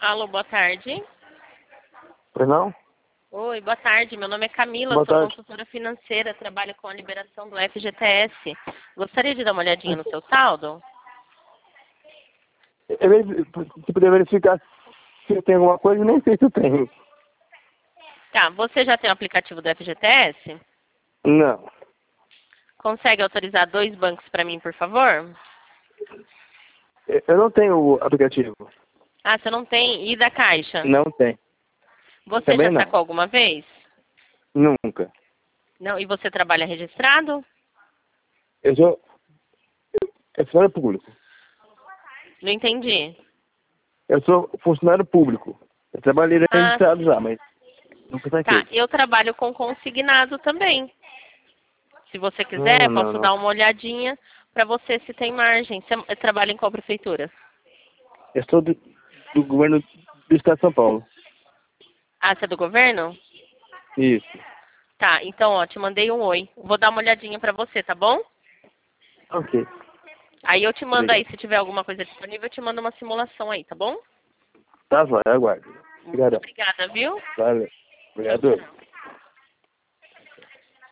Alô, boa tarde. Pois não? Oi, boa tarde. Meu nome é Camila, Boa sou tarde. consultora financeira, trabalho com a liberação do FGTS. Gostaria de dar uma olhadinha no seu saldo? Se puder verificar se eu tenho alguma coisa, nem sei se eu tenho. Tá, você já tem o aplicativo do FGTS? Não. Consegue autorizar 2 bancos para mim, por favor? Eu não tenho o aplicativo. Ah, você não tem? E da Caixa? Não tem. Você Também já não. sacou alguma vez? Nunca. Não. E você trabalha registrado? Eu sou funcionário público. Não entendi. Eu sou funcionário público. Eu trabalhei Ah, registrado já, sim. mas nunca Tá, saquei. eu trabalho com consignado também. Se você quiser, eu Não, posso não. dar uma olhadinha para você se tem margem. Você trabalha em qual prefeitura? Eu sou do governo do estado de São Paulo. Ah, você é do governo? Isso. Tá, então, ó, te mandei um oi. Vou dar uma olhadinha para você, tá bom? Ok. Aí eu te mando aí, Obrigado. se tiver alguma coisa disponível, eu te mando uma simulação aí, tá bom? Tá, vai, aguardo. Muito Obrigadão. obrigada, viu? Valeu. Tchau, Obrigado. tchau.